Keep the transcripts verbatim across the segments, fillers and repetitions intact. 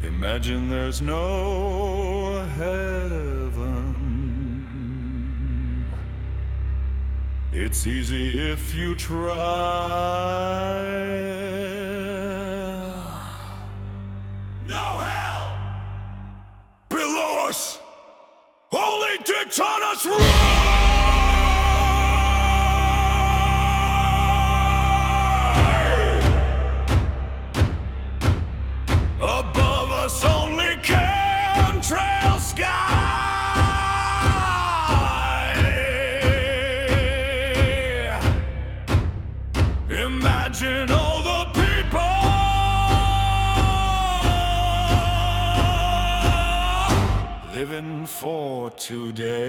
Imagine there's no heaven. It's easy if you try. No hell below us, only dicks on us run. Above us only chemtrail sky. Imagine all the people living for today.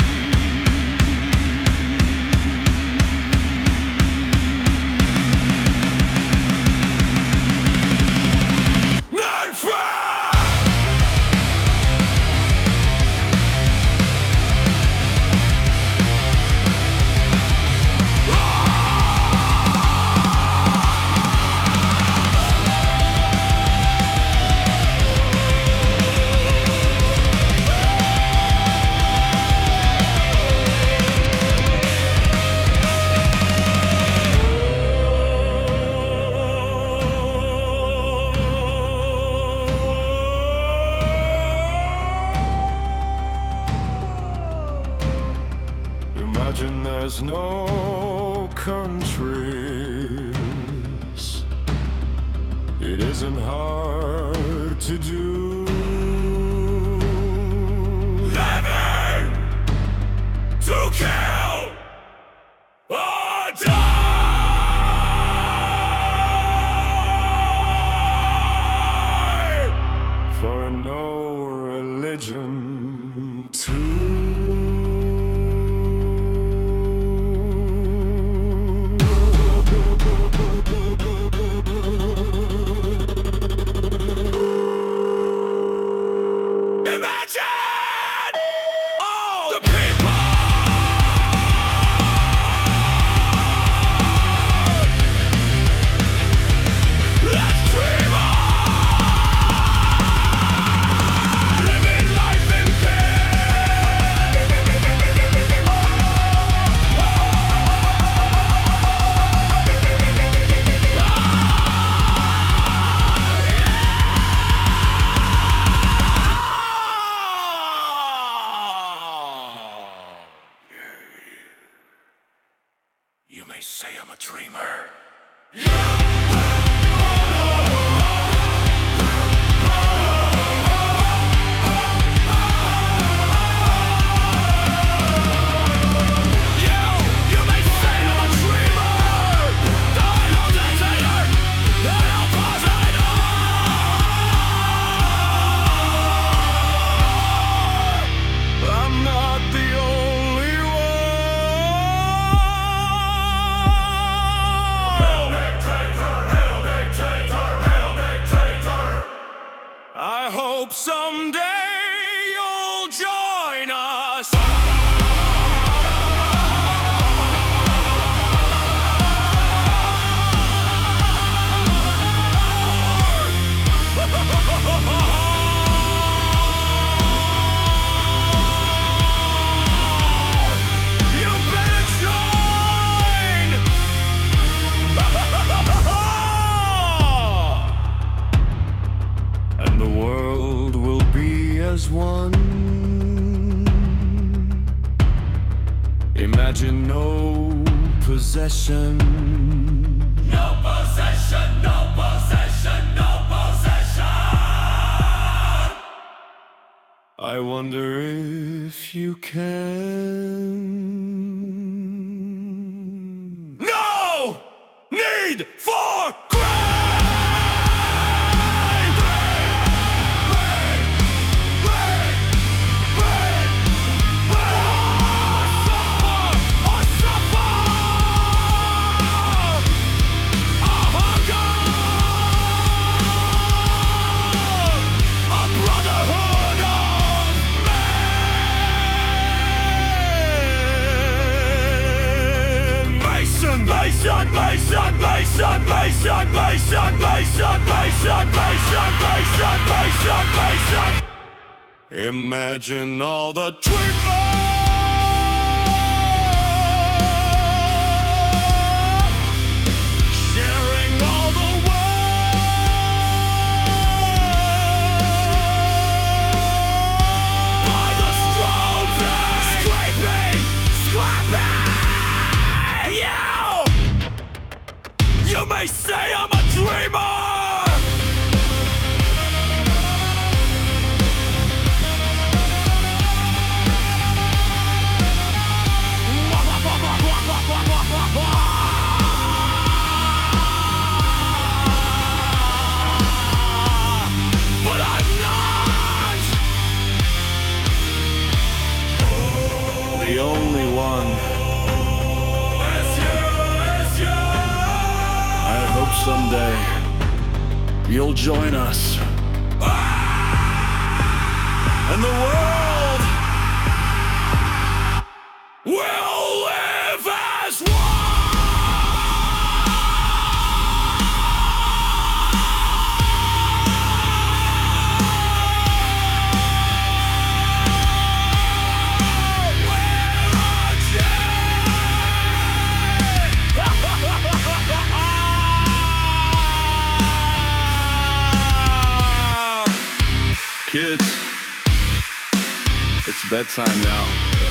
Imagine there's no countries. It isn't hard to do. Living to kill or die. For no religion too. You may say I'm a dreamer. I hope someday you'll join us. You better join. And the world will be as one. Imagine no possession. No possession, no possession, no possession. I wonder if you can. No need for Mason, Mason, Mason, Mason, Mason, Mason, Mason, Mason, Mason, Mason. patient, patient. Imagine all the treatment. You may say I'm a dreamer. But I'm not the only one. I hope someday you'll join us, and the world will live as one. Kids, it's bedtime now.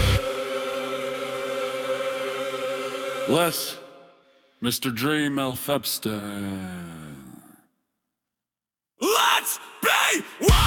Bless Mister Dream Elfepster. Let's be one!